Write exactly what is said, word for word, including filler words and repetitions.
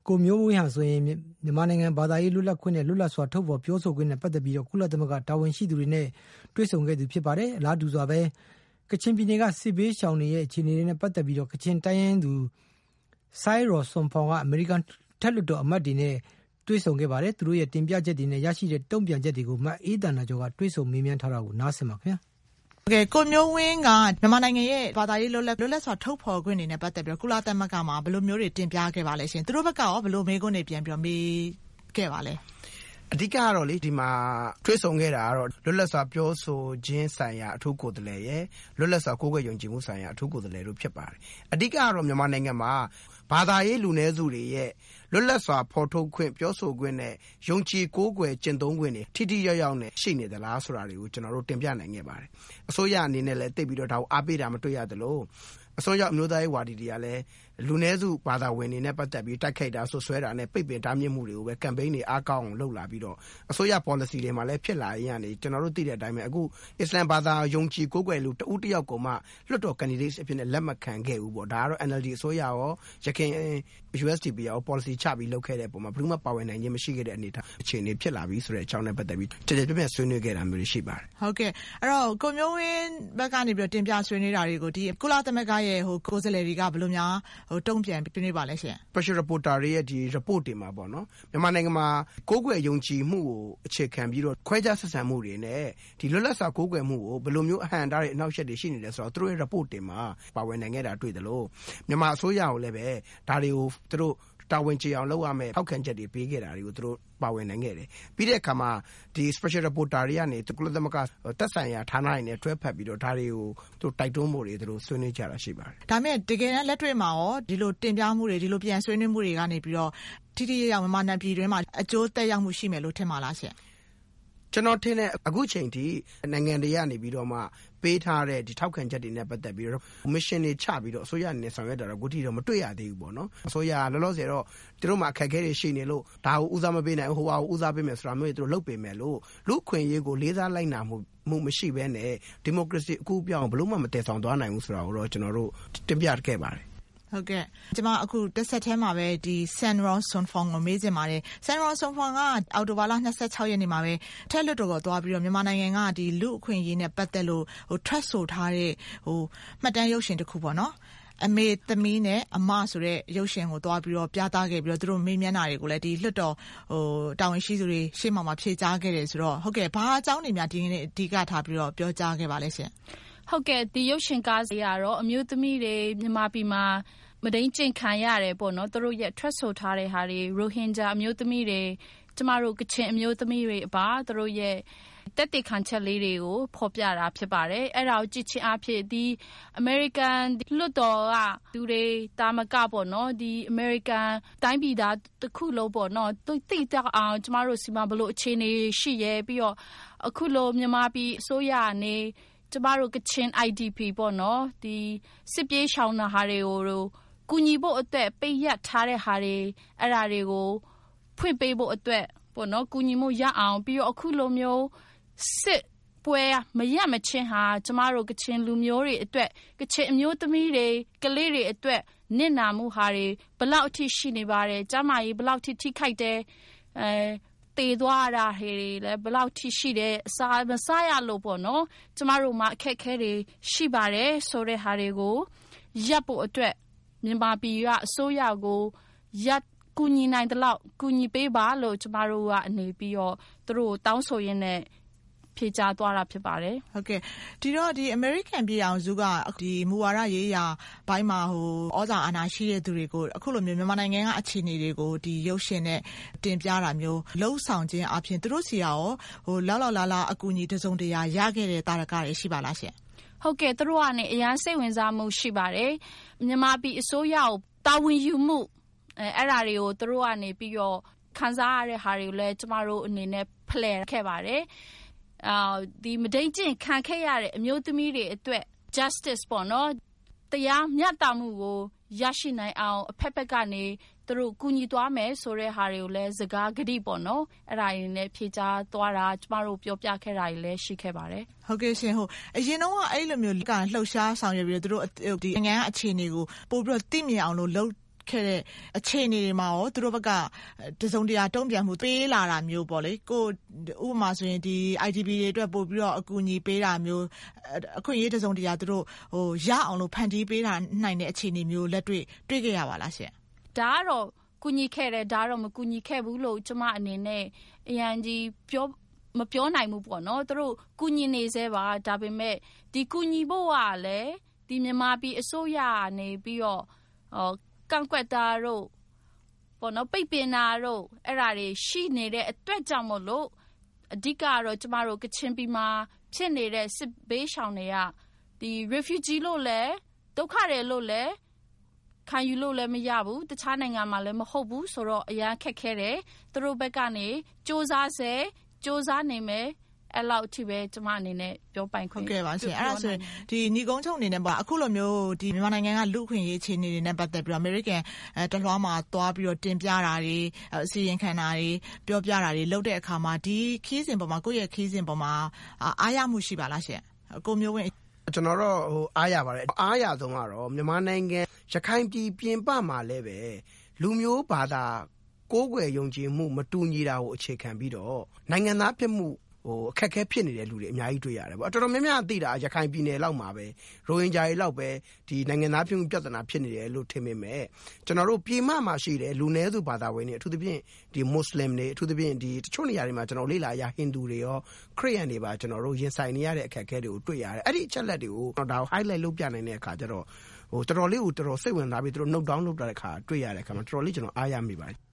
ကိုမျိုးဝင်းဟာဆိုရင်မြန်မာနိုင်ငံဘာသာရေးလွတ်လပ်ခွင့်နဲ့လွတ်လပ်စွာထုတ်ဖော်ပြောဆိုခွင့်နဲ့ပတ်သက်ပြီးတော့ကုလသမဂ္ဂတာဝန်ရှိသူတွေနဲ့တွေ့ဆုံခဲ့သူဖြစ်ပါတယ်အလားတူစွာပဲကချင်ပြည်နယ်ကစစ်ဘေးရှောင်တွေရဲ့အခြေအနေတွေနဲ့ပတ်သက်ပြီးတော့ကချင်တိုင်းရင်းသူဆိုင်းရော်ဆွန်ဖောင်ကအမေရိကန်ထက်လွှတ်တော်အမတ်တွေနဲ့တွေ့ဆုံခဲ့ပါတယ်သူတို့ရဲ့တင်ပြချက်တွေနဲ့ရရှိတဲ့တုံ့ပြန်ချက်တွေကိုမအေးတန်နာကျော်ကတွေ့ဆုံမေးမြန်းထားတာကိုနားဆင်ပါခင်ဗျာကဲကိုမျိုးဝင်းကမြန်မာနိုင်ငံရဲ့ဘာသာရေးလွတ်လပ်လွတ်လပ်စွာထုတ်ဖော်ခွင့်တွေနဲ့ပတ်သက်ပြီးကုလသမဂ္ဂမှာဘယ်လိုမျိုးတွေတင်ပြခဲ့ပါလဲရှင်သူတို့ဘက်ကရောဘယ်လိုမေးခွန်းတွေပြန်ပြီးမေးခဲ့ပါလဲအဓိကကတော့လေဒီမှာထွေးဆုံခဲ့တာကတော့လွတ်လပ်စွာပြောဆိုခြင်းဆိုင်ရာအထူးကိုယ်စားလှယ်ရဲ့လွတ်လပ်စွာကိုးကွယ်ယုံကြည်မှုဆိုင်ရာအထူးကိုယ်စားလှယ်တို့ဖြစ်ပါတယ်အဓိကကတော့မြန်မာနိုင်ငံမှာဘာသာရေးလူနည်းစုတွေရဲ့လွတ်လပ်စွာဖော်ထုတ်ခွင့်ပြောဆိုခွင့်နဲ့ယုံကြည်ကိုးကွယ်ကျင့်သုံးခွင့်တွေထိထိရောက်ရောက်နဲ့ရှိနေသလားဆိုတာတွေကိုကျွန်တော်တို့တင်ပြနိုင်ခဲ့ပါတယ်အစိုးရအနေနဲ့လည်းသိပြီးတော့ဒါကိုအားပေးတာမတွေ့ရသလိုအစိုးရအမျိုးသားရေးဝါဒီတွေကလည်းလူနည်းစုဘာသာဝင်တွေနဲ့ပတ်သက်ပြီးတိုက်ခိုက်တာဆွဆွဲတာနဲ့ပိတ်ပင်တားမြစ်မှုတွေကိုပဲကမ်ပိန်းတွေအားကောင်းအောင်လုပ်လာပြီးတော့အစိုးရ policy တွေမှာလည်းဖြစ်လာရရင်ကျွန်တော်တို့သိတဲ့အတိုင်းပဲအခုအစ္စလမ်ဘာသာယုံကြည်ကိုးကွယ်လူတဦးတယောက်ကိုမှလွှတ်တော် candidate အဖြစ်နဲ့လက်မခံခဲ့ဘူးပေါ့ဒါကတော့ N L D အစိုးရရောရခိုင် U S D P ရော policy ချပြီးလုပ်ခဲ့တဲ့ပုံမှာဘယ်သူမှပါဝင်နိုင်ခြင်းမရှိခဲ့တဲ့အနေအထားအခြေအနေဖြစ်လာပြီးဆိုတဲ့အကြောင်းနဲ့ပတ်သက်ပြီးတကယ်ပြည့်ပြည့်ဆွေးနွေးခဲ့တာမျိုးရှိပါတယ်ဟုတ်ကဲ့အဲ့တော့ကိုမျိုးဝင်းဘက်ကနေပြီးတော့တင်ပြဆွေးနွေးတာတွေကိုဒီကုလသမဂ္ဂရဲ့ဟိုကိုယ်စားလှယ်တွေကဘယ်လိုများဟိုတုံ့ပြန်ပြနေပါလဲရှင် Special Reporter တွေရဲ့ဒီ report တွေမှာပေါ့နော်မြန်မာနိုင်ငံမှာကိုးကွယ်ယုံကြည်မှုကိုအခြေခံပြီးတော့ခွဲခြားဆက်ဆံမှုတွေနဲ့ဒီလွတ်လပ်စွာကိုးကွယ်မှုကိုဘယ်လိုမျိုးအဟန့်အတားတွေအနောက်ရှက်တွေရှိနေလဲဆိုတော့သူတို့ရဲ့ report တွေမှာပါဝင်နိုင်ခဲ့တာတွေ့တယ်လို့မြန်မာအစိုးရကိုလည်းပဲဒါတွေကိုသူတို့တာဝန်ကျေအောင်လုပ်ရမယ်ထောက်ခံချက်တွေပေးခဲ့တာတွေကိုသူတို့ပါဝင်နိုင်ခဲ့တယ်ပြီးတဲ့အခါမှာဒီ Special Reporter တွေကနေကုလသမဂ္ဂတက်ဆိုင်ရာဌာနတွေနဲ့တွဲဖက်ပြီးတော့ဒါတွေကိုသူတို့တိုက်တွန်းမှုတွေသူတို့ဆွေးနွေးကြတာရှိပါတယ်ဒါမဲ့တကယ်တမ်းလက်တွေ့မှာရောဒီလိုတင်ပြမှုတွေဒီလိုပြန်ဆွေးနွေးမှုတွေကနေပြီးတော့ထိထိရောက်မြန်မာနိုင်ငံပြည်တွင်းမှာအကျိုးသက်ရောက်မှုရှိမယ်လို့ထင်ပါလားရှင်ကျွန်တော်ထင်တဲ့အခုချိန်ထိနိုင်ငံတွေကနေပြီးတော့မှပေးထားတဲ့ဒီထောက်ခံချက်တွေနဲ့ပတ်သက်ပြီးတော့ mission တွေချပြီးတော့အစိုးရအနေနဲ့ဆောင်ရွက်တာတော့အခုထိတော့မတွေ့ရသေးဘူးပေါ့နော်အစိုးရလောလောဆယ်တော့သူတို့မှာအခက်အခဲတွေရှိနေလို့ဒါကိုဦးစားမပေးနိုင်ဟိုဟာကိုဦးစားပေးမယ်ဆိုတာမျိုးတွေသူတို့လုပ်ပေးမယ်လို့လူခွင့်ရေးကိုလေးစားလိုက်နာမှုမှုမရှိဘဲနဲ့ဒီမိုကရေစီအကူအပြောင်းဘလို့မှမတည်ဆောင်သွားနိုင်ဘူးဆိုတာကိုတော့ကျွန်တော်တို့တင်ပြခဲ့ပါတယ်ဟုတ်ကဲ့ကျွန်မအခုတစ်ဆက်ထဲမှာပဲဒီ Sanron Sonfong ကိုမေးချင်ပါတယ် Sanron Sonfong ကအောက်တိုဘာလ၂၆ရက်နေ့မှာပဲထက်လွတ်တော်ကိုသွားပြီးတော့မြန်မာနိုင်ငံကဒီလူအခွင့်အရေးနဲ့ပတ်သက်လို့ဟို trust ဆိုထားတဲ့ဟိုမှတ်တမ်းရုပ်ရှင်တစ်ခုပေါ့နော်အမေသမီးနဲ့အမဆိုတဲ့ရုပ်ရှင်ကိုသွားပြီးတော့ပြသခဲ့ပြီးတော့သူတို့မေးမြန်းတာတွေကိုလည်းဒီလွတ်တော်ဟိုတာဝန်ရှိသူတွေရှေ့မှာမှာဖြေကြားခဲ့တယ်ဆိုတော့ဟုတ်ကဲ့ဘာအကြောင်းတွေများဒီနေ့အဓိကထားပြီးတော့ပြောကြားခဲ့ပါလဲရှင်ဟုတ်ကဲ့ဒီရုပ်ရှင်ကားစီကတော့အမျိုးသမီးတွေမြန်မာပြည်မှာမဒိန်ကျင့်ခံရတယ်ပေါ့နော်သူတို့ရဲ့ trust ဆိုထားတဲ့ဟာတွေ Rohingya အမျိုးသမီးတွေကျမတို့ကချင်အမျိုးသမီးတွေအပါသူတို့ရဲ့တက်တေခံချက်လေးတွေကိုဖော်ပြတာဖြစ်ပါတယ်အဲ့ဒါကိုကြည့်ချင်းအဖြစ်ဒီ American လွတ်တော်ကသူတွေတာမကပေါ့နော်ဒီ American တိုင်းပြည်သားတစ်ခုလုံးပေါ့နော်သူသိတတ်အောင်ကျမတို့စီမံဘလို့အခြေအနေရှိရဲပြီးတော့အခုလိုမြန်မာပြည်အစိုးရအနေကျမတို့ကချင် I D P ပေါ့နော်ဒီစစ်ပြေးရှောင်တဲ့ဟာတွေကိုကူညီဖို့အတွက်ပိတ်ရထားတဲ့ဟာတွေအဲ့ဒါတွေကိုဖွင့်ပေးဖို့အတွက်ပေါ့နော်ကူညီမှုရအောင်ပြီးတော့အခုလိုမျိုးစစ်ပွဲမရမချင်းဟာကျမတို့ကချင်လူမျိုးတွေအတွက်ကချင်အမျိုးသမီးတွေကလေးတွေအတွက်နစ်နာမှုဟာတွေဘလောက်အထိရှိနေပါတယ်ကျမကြီးဘလောက်ထိထိခိုက်တယ်အဲတည်သွားတာဟေးလည်းဘလောက်ထိရှိတယ်အစာမစားရလို့ပေါ့နော်ကျမတို့မှာအခက်အခဲတွေရှိပါတယ်ဆိုတဲ့ဟာတွေကိုရပ်ဖို့အတွက်မြန်မာပြည်ကအစိုးရကိုရပ်ကူညီနိုင်တဲ့လောက်ကူညီပေးပါလို့ကျမတို့ကအနေပြီးတော့သူတို့တောင်းဆိုရင်းနဲ့ဖြေကြားသွားတာဖြစ်ပါတယ်ဟုတ်ကဲ့ဒီတော့ဒီ American ပြည်အောင်စုကဒီမူဝါဒရေးရာဘိုင်းမှာဟိုဩဇာအာဏာရှိတဲ့သူတွေကိုအခုလိုမျိုးမြန်မာနိုင်ငံကအခြေအနေတွေကိုဒီရုပ်ရှင်နဲ့တင်ပြတာမျိုးလှုပ်ဆောင်ခြင်းအပြင်သူတို့စီရောဟိုလောက်လောက်လာလာအကူအညီတစုံတရာရခဲ့တဲ့တာရကတွေရှိပါလားရှင်ဟုတ်ကဲ့သူတို့ကနေအရန်စိတ်ဝင်စားမှုရှိပါတယ်မြန်မာပြည်အစိုးရကိုတာဝန်ယူမှုအဲအဲ့ဓာတွေကိုသူတို့ကနေပြီးတော့ခန်းစားရတဲ့ဟာတွေကိုလည်းကျမတို့အနေနဲ့ဖလှယ်ခဲ့ပါတယ်အာဒီမဒိန်ကျင့်ခံခဲ့ရတဲ့အမျိုးသမီးတွေအတွက် justice ပေါ့နော်တရားမျှတမှုကိုရရှိနိုင်အောင်အဖက်ဖက်ကနေသူတို့ကူညီသွားမယ်ဆိုတဲ့ဟာတွေကိုလည်းစကားဂတိပေါ့နော်အဲ့ဒါတွေနဲ့ဖြေချသွားတာကျမတို့ပြောပြခဲ့တာတွေလည်းရှိခဲ့ပါတယ်ဟုတ်ကဲ့ရှင်ဟုတ်အရင်တော့အဲ့လိုမျိုးကလှုပ်ရှားဆောင်ရွက်ပြီးတော့သူတို့ဒီနိုင်ငံအခြေအနေကိုပို့ပြီးတော့သိမြင်အောင်လို့လုပ်ခဲ့တဲ့အခြေအနေတွေမှာရောသူတို့ဘက်ကတစုံတရာတုံ့ပြန်မှုပေးလာတာမျိုးပေါ့လေကိုဥပမာဆိုရင်ဒီ I D P တွေအတွက်ပို့ပြီးတော့အကူအညီပေးတာမျိုးအခွင့်အရေးတစုံတရာသူတို့ဟိုရအောင်လို့ဖန်တီးပေးတာနိုင်တဲ့အခြေအနေမျိုးလက်တွေ့တွေ့ခဲ့ရပါလားရှင်ဒါကတော့ကူညီခဲ့တယ်ဒါတော့မကူညီခဲ့ဘူးလို့ကျမအနေနဲ့အရန်ကြီးပြောမပြောနိုင်ဘူးပေါ့နော်သူတို့ကူညီနေသေးပါဒါပေမဲ့ဒီကူညီဖို့ကလည်းဒီမြန်မာပြည်အစိုးရနေပြီးတော့ဟောကန့်ကွက်တာတို့ပေါ့နော်ပိတ်ပင်တာတို့အဲ့ဒါတွေရှိနေတဲ့အတွက်ကြောင့်မို့လို့အဓိကကတော့ကျမတို့ကချင်ပြည်မှာဖြစ်နေတဲ့စစ်ဘေးရှောင်တွေကဒီ refugee လို့လဲဒုက္ခတွေလို့လဲခံယူလို့လည်းမရဘူးတခြားနိုင်ငံမှာလည်းမဟုတ်ဘူးဆိုတော့အရန်ခက်ခဲတယ်သူတို့ဘက်ကနေစ조사ဆဲစ조사နေမယ်အဲ့လောက်အထိပဲကျမအနေနဲ့ပြောပိုင်ခွင့်ဟုတ်ကဲ့ပါရှင်အဲ့ဒါဆိုရင်ဒီညီကုန်းချုပ်အနေနဲ့ပေါ့အခုလိုမျိုးဒီမြန်မာနိုင်ငံကလူ့အခွင့်အရေးအခြေအနေတွေနဲ့ပတ်သက်ပြီးတော့ American အဲတလွှားမှာသွားပြီးတော့တင်ပြတာတွေအစီရင်ခံတာတွေပြောပြတာတွေလုပ်တဲ့အခါမှာဒီခီးစဉ်ပေါ်မှာကိုယ့်ရဲ့ခီးစဉ်ပေါ်မှာအားရမှုရှိပါလားရှင်ကိုမျိုးဝင်းကျွန်တော်တော့ဟိုအားရပါတယ်အားရဆုံးကတော့မြန်မာနိုင်ငံရခိုင်ပြည်ပြင်ပမှာလည်းပဲလူမျိုးဘာသာကိုးကွယ်ယုံကြည်မှုမတူညီတာကိုအခြေခံပြီးတော့နိုင်ငံသားဖြစ်မှုဟိုအခက်အခဲဖြစ်နေတဲ့လူတွေအများကြီးတွေ့ရတယ်ပေါ့တော်တော်များများသိတာရခိုင်ပြည်နယ်လောက်မှာပဲရိုဟင်ဂျာတွေလောက်ပဲဒီနိုင်ငံသားဖြစ်မှုပြဿနာဖြစ်နေတယ်လို့ထင်မိမယ်ကျွန်တော်တို့ပြည်မမှာရှိတဲ့လူနည်းစုဘာသာဝင်တွေအထူးသဖြင့်ဒီမွတ်စလင်တွေအထူးသဖြင့်ဒီတချို့နေရာတွေမှာကျွန်တော်လေ့လာရဟိန္ဒူတွေရောခရစ်ယာန်တွေပါကျွန်တော်တို့ရင်ဆိုင်နေရတဲ့အခက်အခဲတွေကိုတွေ့ရတယ်အဲ့ဒီအချက်လက်တွေကိုဒါကို highlight လုပ်ပြနိုင်တဲ့အခါကျတော့ဟိုတော်တော်လေးကိုတော်တော်စိတ်ဝင်စားပြီးသူတို့ note down လုပ်တာတဲ့အခါတွေ့ရတဲ့အခါမှာတော်တော်လေးကျွန်တော်အားရမိပါတယ်